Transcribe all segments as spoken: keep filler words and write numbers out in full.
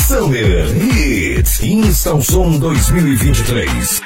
Summer Hits Insta o Som dois mil e vinte e três.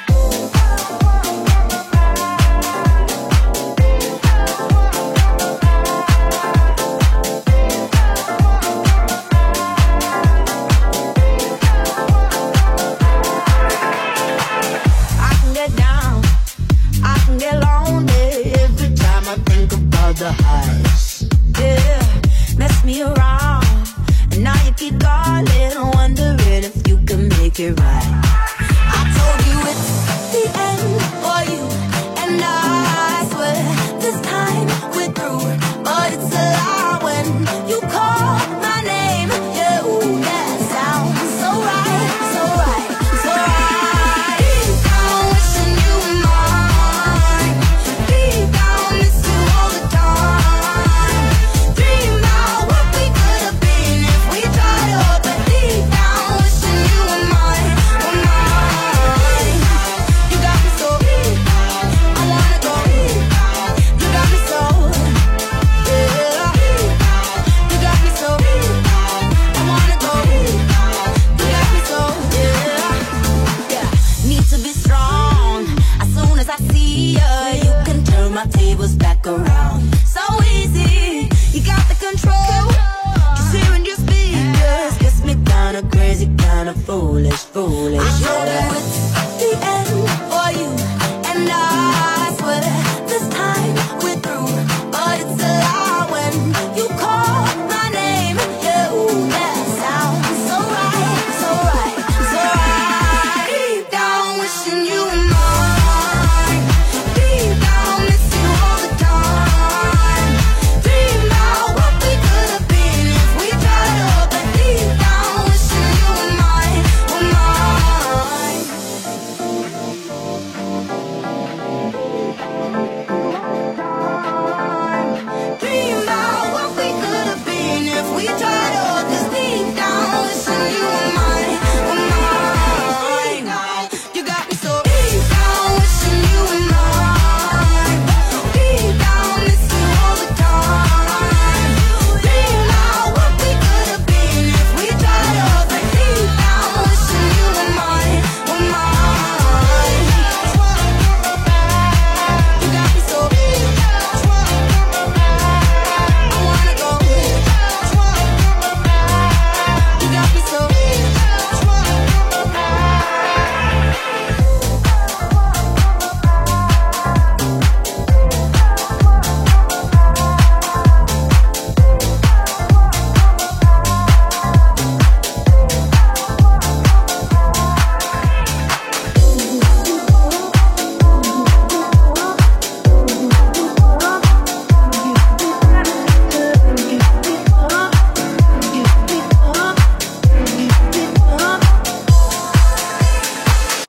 The highs, yeah, mess me around, and now you keep calling, wondering if you can make it right. I told you it's the end for you, and I swear this time we're through, but it's a lie when you call my name. Yeah, ooh, yeah, sounds so right, so right, so right. Deep down, wishing you were mine. Deep down, miss you all the time. Tables back around, so easy. You got the control. Just hearing your speakers gets me kinda crazy, kinda foolish, foolish.